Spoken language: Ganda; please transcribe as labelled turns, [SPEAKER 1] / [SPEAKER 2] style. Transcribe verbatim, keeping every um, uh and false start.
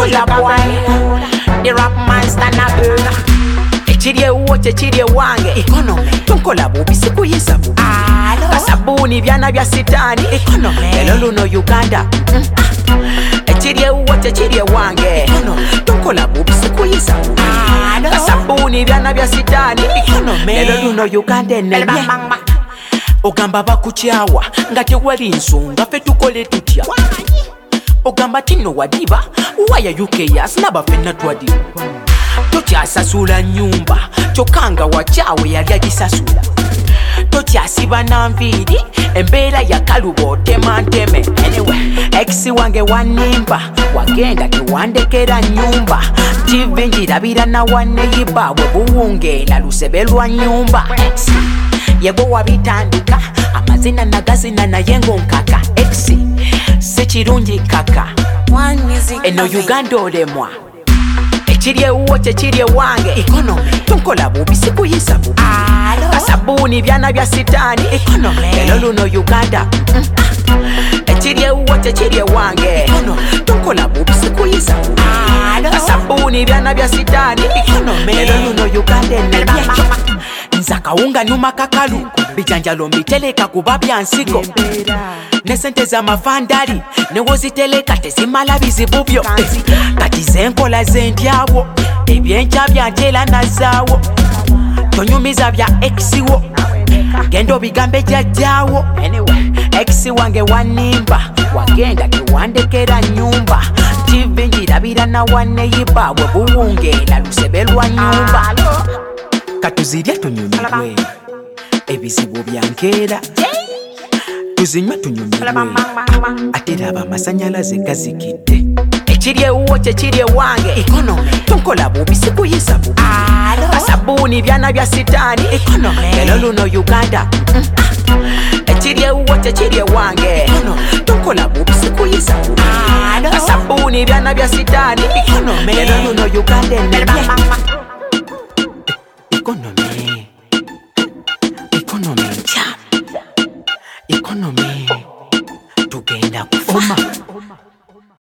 [SPEAKER 1] Soldier boy, the rap man stand up. Chiriye uoche chiriye wange economy tunkola bubi sikuyisa bubi kasabuni byana bya sitani economy lelo luno Uganda chiriye uoche chiriye wange tunkola bubi sikuyisa bubi kasabuni byana bya sitani economy lelo luno Uganda nelye ogamba bakuchawa ngati wali nsonga fe tukole tutya ogamba tino wadiba waya U K yas nabafena twadi tokyasasula nyumba chokanga wachawe yali agisasula tokyasiba na nviiri embeera ya kalubo temanteme anyway ex wange wanimba wagenda tewandekera nyumba T V njirabira na waneyiba bwe buwungela lusebe lwa nyumba ex yego wabitandika amazina nagazina naye ngonkaka ex sekirungi kaka eno Uganda olemwa chiriye uoche chiriye wange economy tunkola bubi sikuyisa bubi kasabuni byana bya sitani economy lelo luno Uganda chiriye uoche chiriye wange tunkola bubi sikuyisa bubi kasabuni byana bya sitani economy lelo luno Uganda nelye nzaka unga numa kakalu bijanjalo mbiteleka kuba byansigo nesente za mafandali newoziteleka tezimala bizibubyo kati zenkola zentyawo ebyencha byantela nazaawo tonyumiza bya exiwo gendo bigambe jajjawo anyway exi wange wanimba wagenda tewandekera nyumba T V njirabira na waneyiba bwe buwungela lusebe lwa nyumba katuzirya tunyumirwe ebizibu byankera tuzinywa tunyumirwe ate laba amasanyalaze gazikidde ekirye uoche kirye wange economy tunkola bubi sikuyisa bubi kasabuni byana bya sitani economy lelo luno Uganda ekirye uoche kirye wange tunkola bubi sikuyisa bubi kasabuni byana bya sitani economy lelo luno Uganda nelye economy